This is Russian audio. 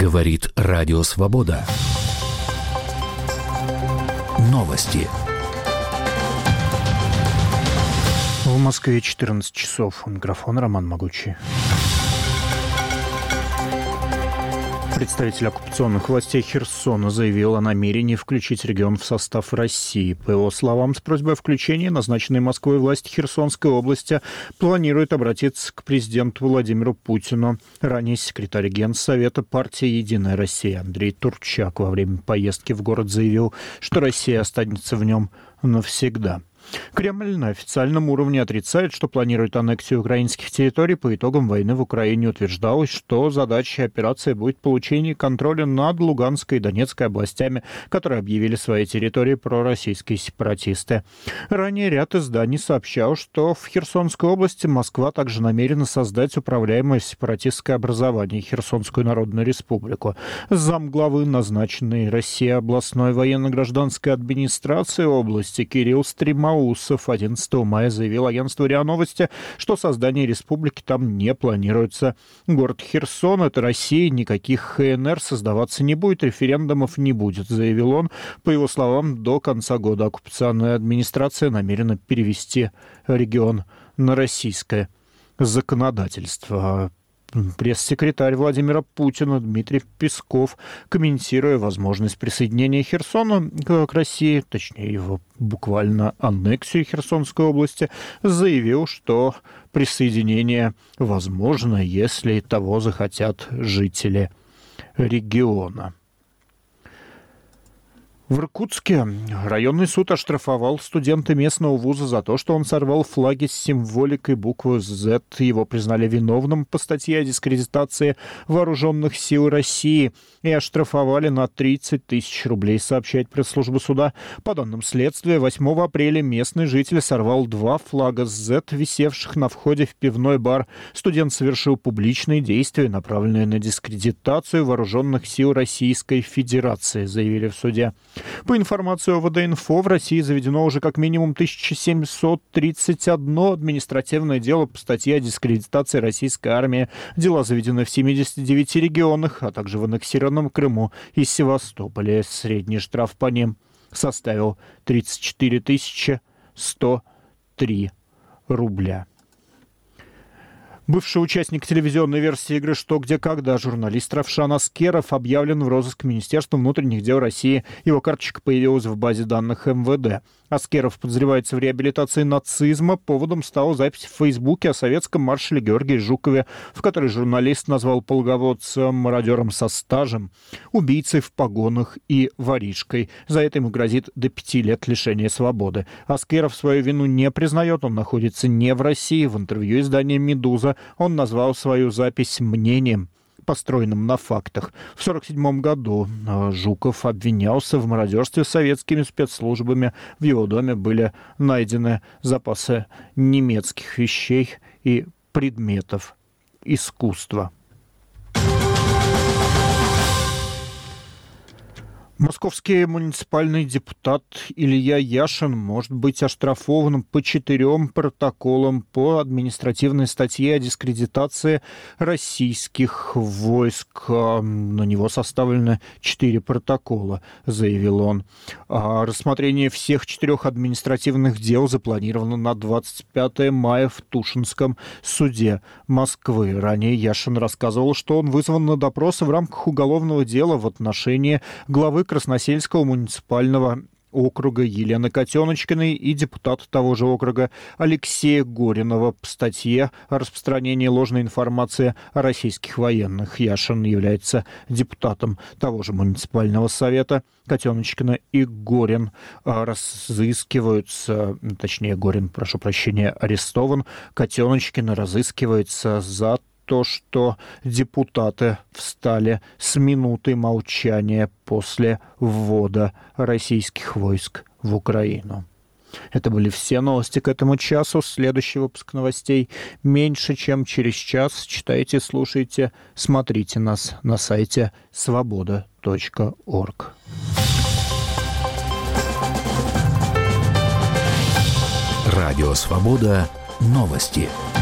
Говорит Радио Свобода. Новости. В Москве 14 часов. У микрофона Роман Могучий. Представитель оккупационных властей Херсона заявил о намерении включить регион в состав России. По его словам, с просьбой о включении назначенные Москвой власти Херсонской области планируют обратиться к президенту Владимиру Путину. Ранее секретарь Генсовета партии «Единая Россия» Андрей Турчак во время поездки в город заявил, что Россия останется в нем навсегда. Кремль на официальном уровне отрицает, что планирует аннексию украинских территорий. По итогам войны в Украине утверждалось, что задачей операции будет получение контроля над Луганской и Донецкой областями, которые объявили свои территории пророссийские сепаратисты. Ранее ряд изданий сообщал, что в Херсонской области Москва также намерена создать управляемое сепаратистское образование Херсонскую Народную Республику. Замглавы, назначенный Россией областной военно-гражданской администрации области Кирилл Стремаусов 11 мая заявил агентству РИА Новости, что создание республики там не планируется. Город Херсон — это Россия, никаких ХНР создаваться не будет, референдумов не будет, заявил он. По его словам, до конца года оккупационная администрация намерена перевести регион на российское законодательство. Пресс-секретарь Владимира Путина Дмитрий Песков, комментируя возможность присоединения Херсона к России, точнее его буквально аннексию Херсонской области, заявил, что присоединение возможно, если того захотят жители региона. В Иркутске районный суд оштрафовал студента местного вуза за то, что он сорвал флаги с символикой буквы «Z». Его признали виновным по статье о дискредитации вооруженных сил России и оштрафовали на 30 тысяч рублей, сообщает пресс-служба суда. По данным следствия, 8 апреля местный житель сорвал 2 флага с «Z», висевших на входе в пивной бар. Студент совершил публичные действия, направленные на дискредитацию вооруженных сил Российской Федерации, заявили в суде. По информации ОВД-Инфо, в России заведено уже как минимум 1731 административное дело по статье о дискредитации российской армии. Дела заведены в 79 регионах, а также в аннексированном Крыму и Севастополе. Средний штраф по ним составил 34 103 рубля. Бывший участник телевизионной версии игры «Что, где, когда» журналист Равшан Аскеров объявлен в розыск Министерства внутренних дел России. Его карточка появилась в базе данных МВД. Аскеров подозревается в реабилитации нацизма. Поводом стала запись в Фейсбуке о советском маршале Георгии Жукове, в которой журналист назвал полководца мародером со стажем, убийцей в погонах и воришкой. За это ему грозит до 5 лет лишения свободы. Аскеров свою вину не признает, он находится не в России. В интервью изданию «Медуза» он назвал свою запись мнением, построенным на фактах. В 1947 году Жуков обвинялся в мародерстве советскими спецслужбами. В его доме были найдены запасы немецких вещей и предметов искусства. Московский муниципальный депутат Илья Яшин может быть оштрафован по 4 протоколам по административной статье о дискредитации российских войск. На него составлены 4 протокола, заявил он. Рассмотрение всех 4 административных дел запланировано на 25 мая в Тушинском суде Москвы. Ранее Яшин рассказывал, что он вызван на допрос в рамках уголовного дела в отношении главы Красносельского муниципального округа Елены Котеночкиной и депутата того же округа Алексея Горинова по статье о распространении ложной информации о российских военных. Яшин является депутатом того же муниципального совета. Котеночкина и Горин разыскиваются, точнее, Горин, прошу прощения, арестован. Котеночкина разыскивается за то, что депутаты встали с минуты молчания после ввода российских войск в Украину. Это были все новости к этому часу. Следующий выпуск новостей меньше, чем через час. Читайте, слушайте, смотрите нас на сайте svoboda.org. Радио «Свобода». Новости.